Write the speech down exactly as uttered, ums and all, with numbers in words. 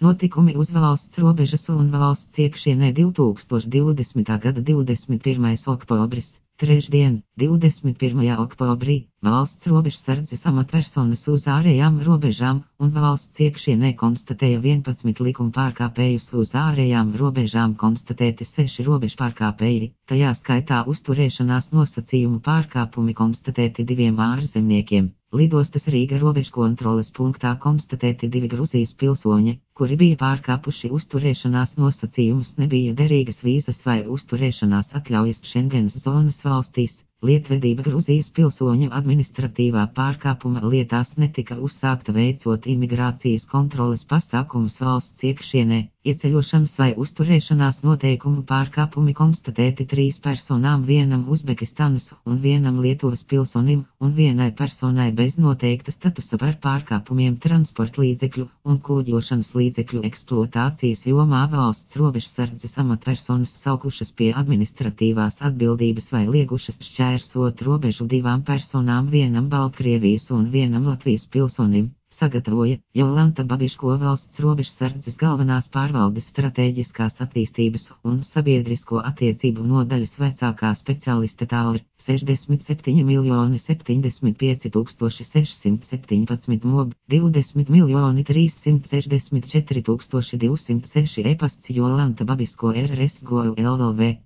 Notikumi uz valsts robežas un valsts iekšienē divtūkstoš divdesmitā gada divdesmit pirmais oktobris, trešdien, divdesmit pirmajā oktobrī, valsts robežsardzes amatpersonas uz ārējām robežām un valsts iekšienē konstatēja vienpadsmit likuma pārkāpējus uz ārējām robežām konstatēti seši robežpārkāpēji, tajā skaitā uzturēšanās nosacījumu pārkāpumi konstatēti diviem ārzemniekiem. Lidostas Rīga robežkontroles punktā konstatēti divi Gruzijas pilsoņi, kuri bija pārkāpuši uzturēšanās nosacījumus, nebija derīgas vīzas vai uzturēšanās atļaujas Schengens zonas valstīs. Lietvedība Gruzijas pilsoņu administratīvā pārkāpuma lietās netika uzsākta veicot imigrācijas kontroles pasākumus valsts iekšienē. Ieceļošanas vai uzturēšanās noteikumu pārkāpumi konstatēti trīs personām, vienam Uzbekistānas un vienam Lietuvas pilsonim un vienai personai bez noteikta statusa par pārkāpumiem transporta līdzekļu un kuģošanas līdzekļu eksploatācijas jomā. Valsts robežsardzes amatpersonas saukušas pie administratīvās atbildības vai liegušas šķērsot robežu divām personām, vienam Baltkrievijas un vienam Latvijas pilsonim. Sagatavoja Jolanta Babiško, valsts robežsardzes galvenās pārvaldes stratēģiskās attīstības un sabiedrisko attiecību nodaļas vecākā speciāliste. Tālri sešdesmit septiņi miljoni septiņdesmit pieci tūkstoši sešsimt septiņpadsmit mob, divdesmit miljoni trīssimt sešdesmit četri tūkstoši divsimt seši e-pasts Jolanta Babiško R S G O L L V.